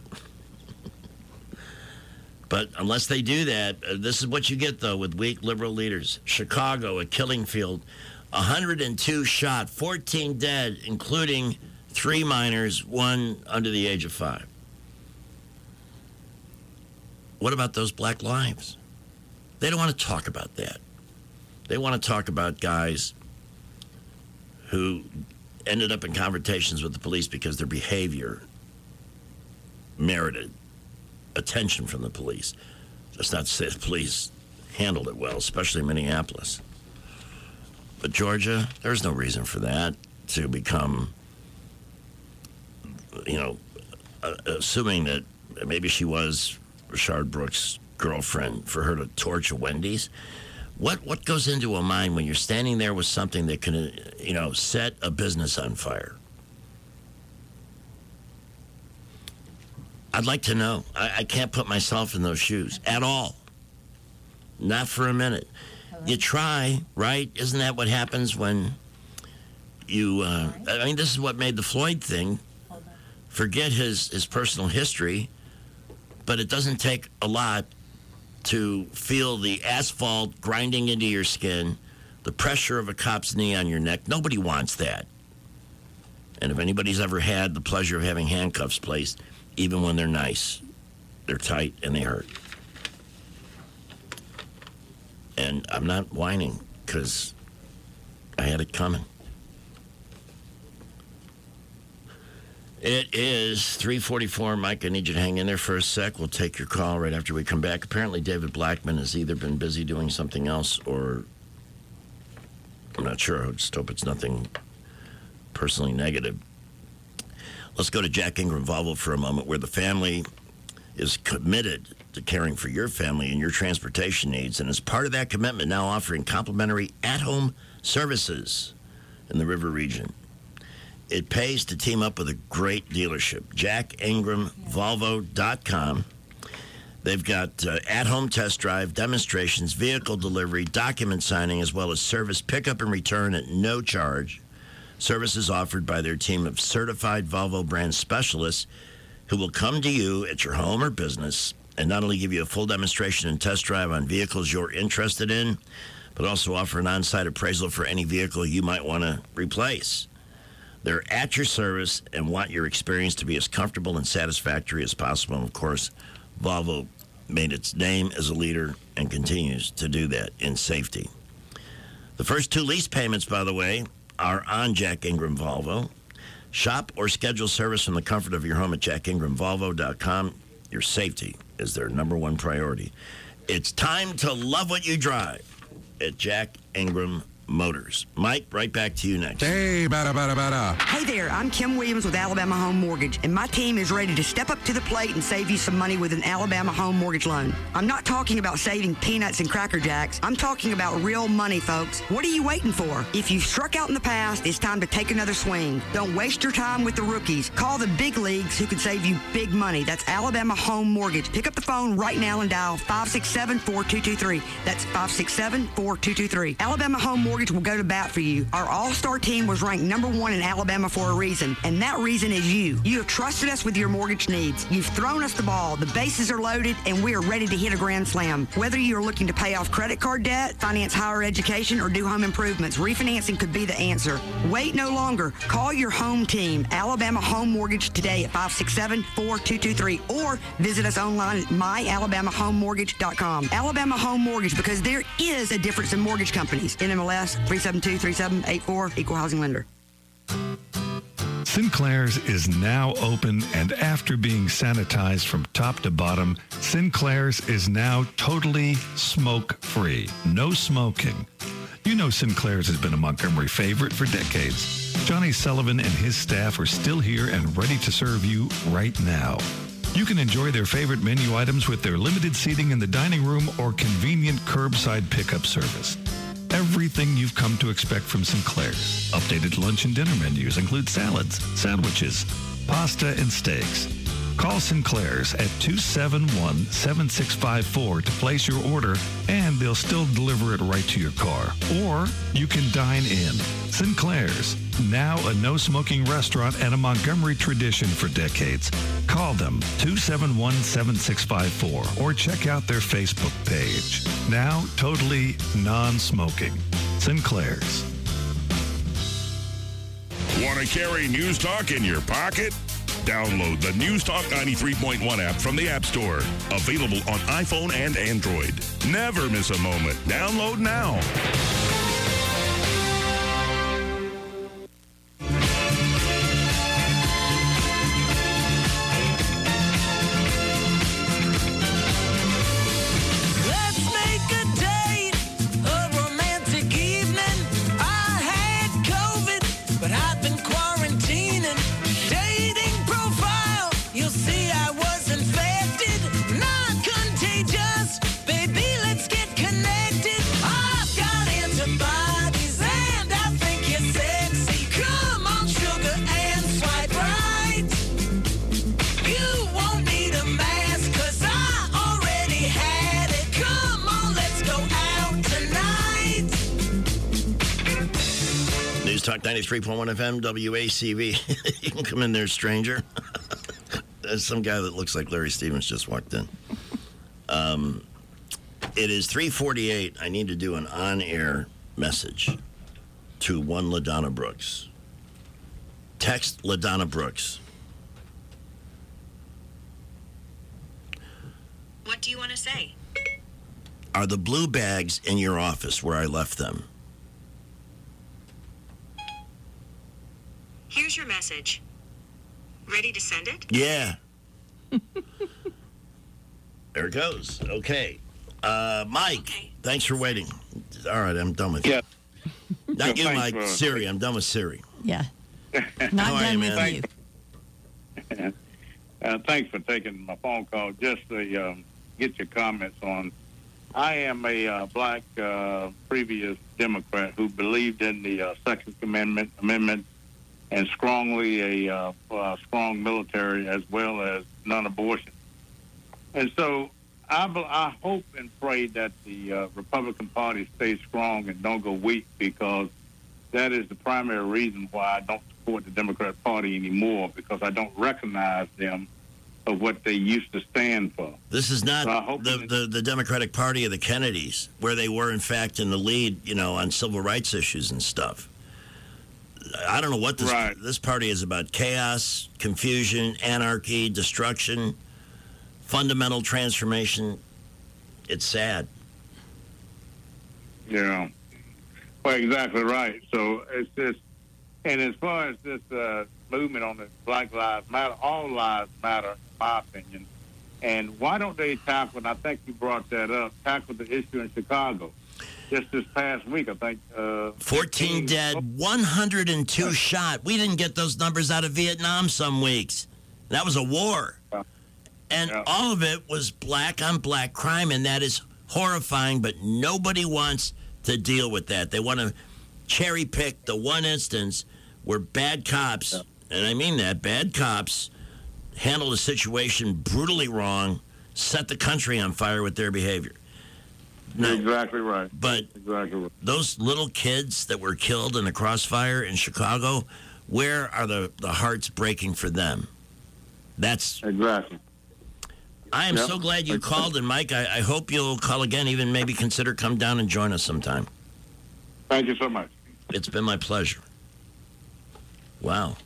But unless they do that, uh, this is what you get, though, with weak liberal leaders. Chicago, a killing field, one hundred two shot, fourteen dead, including three minors, one under the age of five. What about those black lives? They don't want to talk about that. They want to talk about guys who ended up in confrontations with the police because their behavior merited attention from the police. That's not to say the police handled it well, especially in Minneapolis. But Georgia, there's no reason for that to become, you know, uh, assuming that maybe she was Rashard Brooks' girlfriend, for her to torch a Wendy's. What what goes into a mind when you're standing there with something that can, you know, set a business on fire? I'd like to know. I, I can't put myself in those shoes at all. Not for a minute. Hello? You try, right? Isn't that what happens when you, uh, I mean, this is what made the Floyd thing. Forget his, his personal history, but it doesn't take a lot to feel the asphalt grinding into your skin, the pressure of a cop's knee on your neck. Nobody wants that. And if anybody's ever had the pleasure of having handcuffs placed, even when they're nice, they're tight and they hurt. And I'm not whining because I had it coming. It is three forty-four. Mike, I need you to hang in there for a sec. We'll take your call right after we come back. Apparently, David Blackman has either been busy doing something else or I'm not sure. I just hope it's nothing personally negative. Let's go to Jack Ingram Volvo for a moment, where the family is committed to caring for your family and your transportation needs. And as part of that commitment, now offering complimentary at-home services in the River region. It pays to team up with a great dealership, jack ingram volvo dot com. They've got uh, at-home test drive, demonstrations, vehicle delivery, document signing, as well as service pickup and return at no charge. Services offered by their team of certified Volvo brand specialists who will come to you at your home or business and not only give you a full demonstration and test drive on vehicles you're interested in, but also offer an on-site appraisal for any vehicle you might want to replace. They're at your service and want your experience to be as comfortable and satisfactory as possible. And of course, Volvo made its name as a leader and continues to do that in safety. The first two lease payments, by the way, are on Jack Ingram Volvo. Shop or schedule service from the comfort of your home at jack ingram volvo dot com. Your safety is their number one priority. It's time to love what you drive at Jack Ingram Motors. Mike, right back to you next.
Hey, bada, bada, bada.
Hey there, I'm Kim Williams with Alabama Home Mortgage, and my team is ready to step up to the plate and save you some money with an Alabama Home Mortgage loan. I'm not talking about saving peanuts and Cracker Jacks. I'm talking about real money, folks. What are you waiting for? If you've struck out in the past, it's time to take another swing. Don't waste your time with the rookies. Call the big leagues who can save you big money. That's Alabama Home Mortgage. Pick up the phone right now and dial five six seven, four two two three. That's five six seven, four two two three. Alabama Home Mortgage will go to bat for you. Our all-star team was ranked number one in Alabama for a reason, and that reason is you. You have trusted us with your mortgage needs. You've thrown us the ball. The bases are loaded, and we are ready to hit a grand slam. Whether you're looking to pay off credit card debt, finance higher education, or do home improvements, refinancing could be the answer. Wait no longer. Call your home team, Alabama Home Mortgage, today at five six seven, four two two three, or visit us online at my alabama home mortgage dot com. Alabama Home Mortgage, because there is a difference in mortgage companies. N M L S three seven two, three seven eight four, Equal Housing Lender.
Sinclair's is now open, and after being sanitized from top to bottom, Sinclair's is now totally smoke-free. No smoking. You know Sinclair's has been a Montgomery favorite for decades. Johnny Sullivan and his staff are still here and ready to serve you right now. You can enjoy their favorite menu items with their limited seating in the dining room or convenient curbside pickup service. Everything you've come to expect from Sinclair's. Updated lunch and dinner menus include salads, sandwiches, pasta, and steaks. Call Sinclair's at two seven one, seven six five four to place your order, and they'll still deliver it right to your car. Or you can dine in. Sinclair's, now a no-smoking restaurant and a Montgomery tradition for decades. Call them two seven one, seven six five four or check out their Facebook page. Now totally non-smoking. Sinclair's.
Want to carry News Talk in your pocket? Download the News Talk ninety-three point one app from the App Store. Available on iPhone and Android. Never miss a moment. Download now.
Talk ninety-three point one F M, W A C V. You can come in there, stranger. There's some guy that looks like Larry Stevens just walked in. Um, it is three forty-eight. I need to do an on-air message to one LaDonna Brooks. Text LaDonna Brooks.
What do you want to say?
Are the blue bags in your office where I left them?
Here's your message. Ready to send it?
Yeah. There it goes. Okay. Uh, Mike, okay. Thanks for waiting. All right, I'm done with you.
Yeah.
Not you,
Thanks,
Mike.
bro.
Siri. I'm done with Siri.
Yeah.
How
Not
are
done
you,
with
man?
you. Uh, thanks for taking my phone call. Just to um, get your comments on. I am a uh, black uh, previous Democrat who believed in the uh, Second Amendment, Amendment and strongly a uh, uh, strong military as well as non-abortion. And so I, I hope and pray that the uh, Republican Party stays strong and don't go weak, because that is the primary reason why I don't support the Democrat Party anymore, because I don't recognize them of what they used to stand for.
This is not
so
the, the, the Democratic Party of the Kennedys, where they were, in fact, in the lead, you know, on civil rights issues and stuff. I don't know what this
right.
this party is about. Chaos, confusion, anarchy, destruction, fundamental transformation. It's sad.
Yeah. Well, exactly right. So it's just, and as far as this uh, movement on the Black Lives Matter, all lives matter, in my opinion. And why don't they tackle, and I think you brought that up, tackle the issue in Chicago? just this past week, I think. Uh,
fourteen dead, one hundred two shot. We didn't get those numbers out of Vietnam some weeks. That was a war. And
yeah.
all of it was black on black crime, and that is horrifying, but nobody wants to deal with that. They want to cherry pick the one instance where bad cops, yeah. and I mean that, bad cops handled a situation brutally wrong, set the country on fire with their behavior.
Now, You're exactly right.
But
exactly right.
Those little kids that were killed in the crossfire in Chicago, where are the, the hearts breaking for them? That's
exactly.
I am
yep.
so glad you called, and Mike, I, I hope you'll call again, even maybe consider come down and join us sometime.
Thank you so much.
It's been my pleasure. Wow.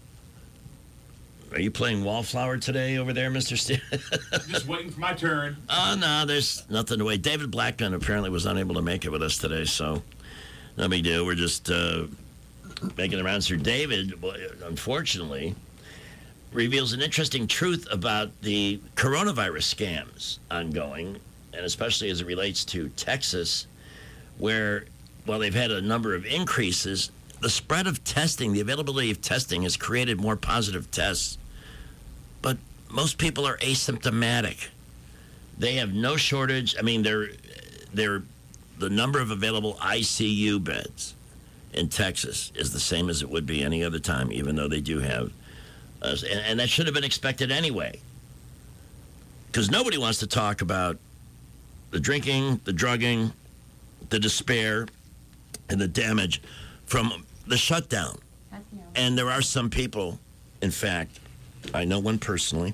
Are you playing Wallflower today over there, Mister Steve?
Just waiting for my turn.
Oh, no, there's nothing to wait. David Blackman apparently was unable to make it with us today, so no big deal. We're just uh, making the rounds here. David, unfortunately, reveals an interesting truth about the coronavirus scams ongoing, and especially as it relates to Texas, where, while they've had a number of increases, the spread of testing, the availability of testing has created more positive tests. But most people are asymptomatic. They have no shortage. I mean, they're, they're, the number of available I C U beds in Texas is the same as it would be any other time, even though they do have Uh, and, and that should have been expected anyway. Because nobody wants to talk about the drinking, the drugging, the despair, and the damage from the shutdown. And there are some people, in fact, I know one personally,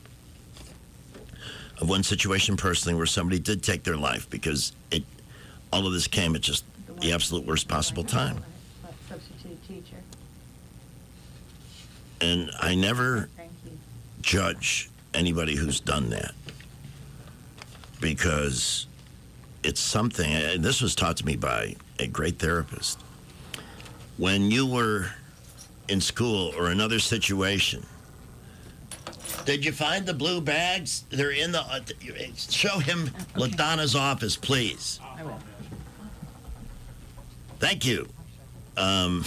of one situation personally where somebody did take their life because it, all of this came at just the absolute worst possible time.
Substitute teacher.
And I never judge anybody who's done that because it's something, and this was taught to me by a great therapist. When you were in school or another situation, did you find the blue bags? They're in the, uh, show him okay. LaDonna's office, please.
I will.
Thank you. Um...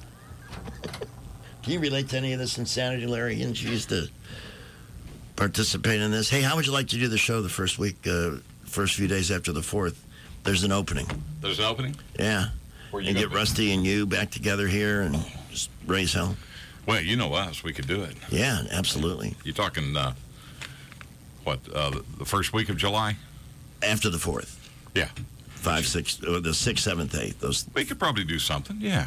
Can you relate to any of this insanity, Larry? Didn't you used to participate in this? Hey, how would you like to do the show the first week, uh, first few days after the fourth? There's an opening.
There's an opening?
Yeah.
Where you
and get
be?
Rusty and you back together here and just raise hell.
Well, you know us. We could do it.
Yeah, absolutely.
You're talking, uh, what, uh, the first week of July?
After the fourth.
Yeah.
Five, six, or the sixth, seventh, eighth. Those.
We could probably do something, yeah.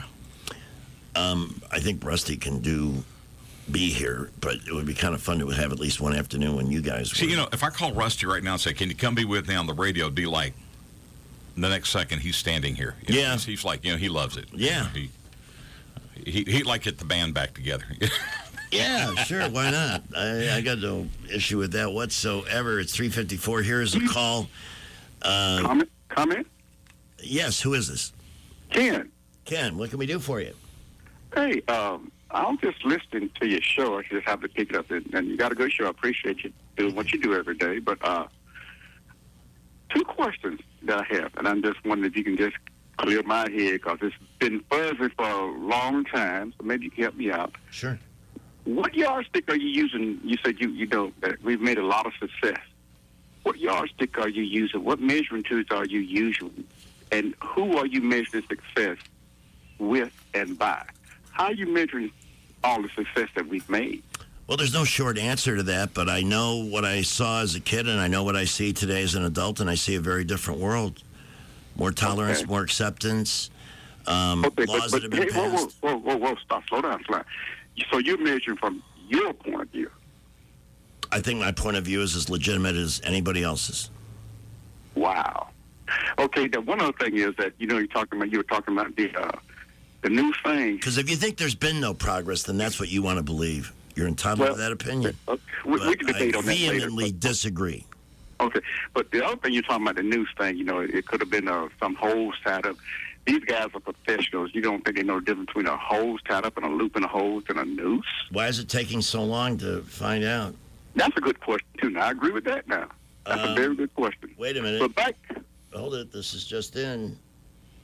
Um, I think Rusty can do be here, but it would be kind of fun to have at least one afternoon when you guys were.
See, you know, if I call Rusty right now and say, can you come be with me on the radio, do like the next second he's standing here. You know,
yeah.
He's, he's like, you know, he loves it.
Yeah.
He, he, he'd like get the band back together.
Yeah, sure. Why not? I, I got no issue with that whatsoever. It's three fifty-four. Here is a call. Uh,
comment? Comment?
Yes. Who is this?
Ken.
Ken, what can we do for you?
Hey, um, I'm just listening to your show. I just have to pick it up. And, and you got a good show. I appreciate you doing what you do every day. But uh, two questions that I have, and I'm just wondering if you can just clear my head because it's been fuzzy for a long time. So maybe you can help me out.
Sure.
What yardstick are you using? You said you you know that we've made a lot of success. What yardstick are you using? What measuring tools are you using? And who are you measuring success with and by? How are you measuring all the success that we've made?
Well, there's no short answer to that, but I know what I saw as a kid, and I know what I see today as an adult, and I see a very different world. More tolerance,
okay.
more acceptance, um,
okay,
laws
but, but,
that have been
hey,
passed.
Whoa, whoa, whoa, whoa, whoa, stop, slow down, slow down. So you're measuring from your point of view.
I think my point of view is as legitimate as anybody else's.
Wow. Okay, the one other thing is that, you know, you're talking about, you were talking about the, uh, the new thing.
Because if you think there's been no progress, then that's what you want to believe. You're entitled
well,
to that opinion.
Uh, we, we can debate
I
on that later.
vehemently disagree.
Okay, but the other thing you're talking about, the news thing, you know, it, it could have been uh, some holes tied up. These guys are professionals. You don't think they know the difference between a hose tied up and a loop in a hose and a noose?
Why is it taking so long to find out?
That's a good question, too. Now, I agree with that now. That's um, a very good question.
Wait a minute.
But back...
Hold it. This is just in.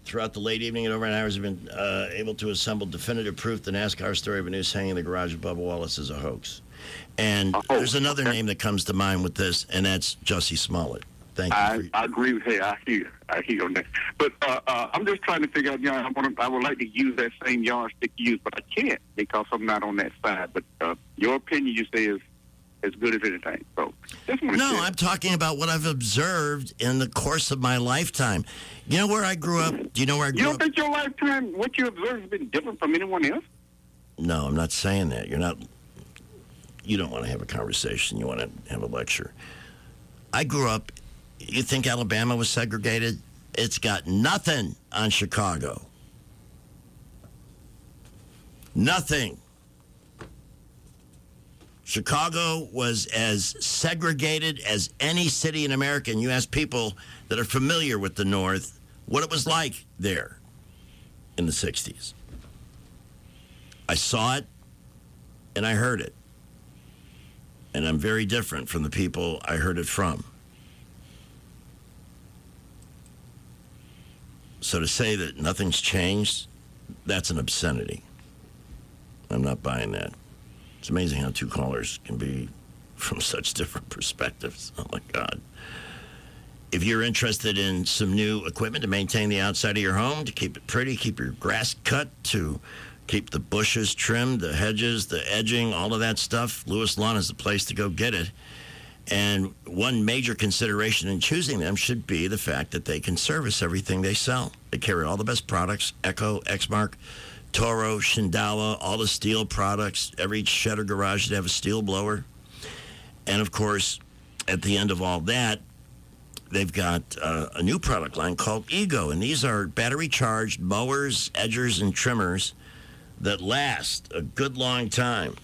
throughout the late evening and overnight hours have been uh, able to assemble definitive proof the NASCAR story of a noose hanging in the garage of Bubba Wallace is a hoax. And
oh,
there's another
okay.
name that comes to mind with this, and that's Jussie Smollett. Thank you.
I,
For-
I agree with you. I hear, I hear you on that. But uh, uh, I'm just trying to figure out, you know, I, want to, I would like to use that same yardstick you use, but I can't because I'm not on that side. But uh, your opinion, you say, is as good as anything. So, just wanna
No,
share.
I'm talking about what I've observed in the course of my lifetime. You know where I grew up? Do you know where I grew
You don't
up?
think your lifetime, what you observed, has been different from anyone else?
No, I'm not saying that. You're not. You don't want to have a conversation. You want to have a lecture. I grew up. You think Alabama was segregated? It's got nothing on Chicago. Nothing. Chicago was as segregated as any city in America. And you ask people that are familiar with the North what it was like there in the sixties. I saw it and I heard it. And I'm very different from the people I heard it from. So to say that nothing's changed, that's an obscenity. I'm not buying that. It's amazing how two callers can be from such different perspectives. Oh, my God. If you're interested in some new equipment to maintain the outside of your home, to keep it pretty, keep your grass cut, to keep the bushes trimmed, the hedges, the edging, all of that stuff, Lewis Lawn is the place to go get it. And one major consideration in choosing them should be the fact that they can service everything they sell. They carry all the best products, Echo, Exmark, Toro, Shindala, all the steel products. Every shed or garage should have a steel blower. And, of course, at the end of all that, they've got uh, a new product line called Ego. And these are battery-charged mowers, edgers, and trimmers that last a good long time.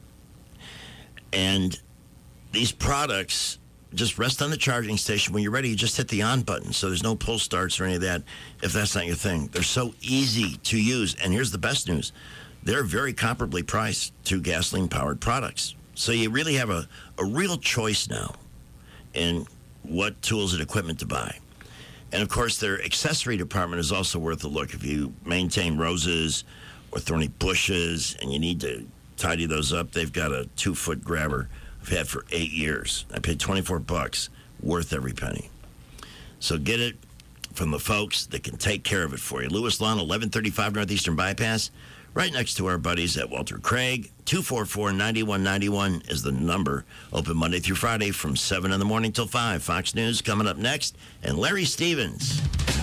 And these products just rest on the charging station. When you're ready, you just hit the on button. So there's no pull starts or any of that if that's not your thing. They're so easy to use. And here's the best news. They're very comparably priced to gasoline-powered products. So you really have a, a real choice now in what tools and equipment to buy. And, of course, their accessory department is also worth a look. If you maintain roses or thorny bushes and you need to tidy those up, they've got a two-foot grabber I've had for eight years. I paid twenty-four bucks, worth every penny. So get it from the folks that can take care of it for you. Lewis Lawn, eleven thirty-five Northeastern Bypass, right next to our buddies at Walter Craig. two four four, nine one nine one is the number. Open Monday through Friday from seven in the morning till five. Fox News coming up next, and Larry Stevens.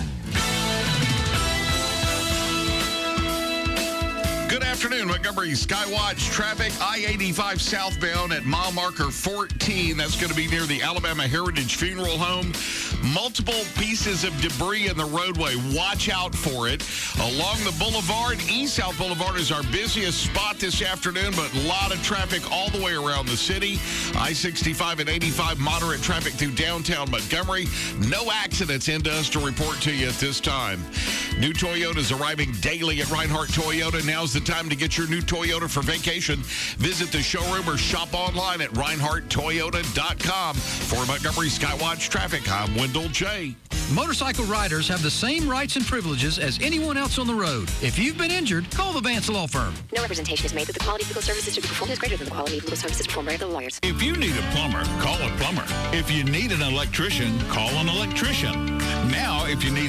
Good afternoon, Montgomery Skywatch traffic. I eighty-five southbound at mile marker fourteen. That's going to be near the Alabama Heritage Funeral Home. Multiple pieces of debris in the roadway. Watch out for it. Along the boulevard, East South Boulevard is our busiest spot this afternoon, but a lot of traffic all the way around the city. I sixty-five and eighty-five, moderate traffic through downtown Montgomery. No accidents into us to report to you at this time. New Toyotas arriving daily at Reinhardt Toyota. Now's the time to get your new Toyota for vacation. Visit the showroom or shop online at reinhardt toyota dot com. For Montgomery Skywatch traffic, I'm Wendell J.
Motorcycle riders have the same rights and privileges as anyone else on the road. If you've been injured, call the Vance Law Firm.
No representation is made that the quality of legal services to be performed is greater than the quality of legal services performed by other lawyers.
If you need a plumber, call a plumber. If you need an electrician, call an electrician. Now, if you need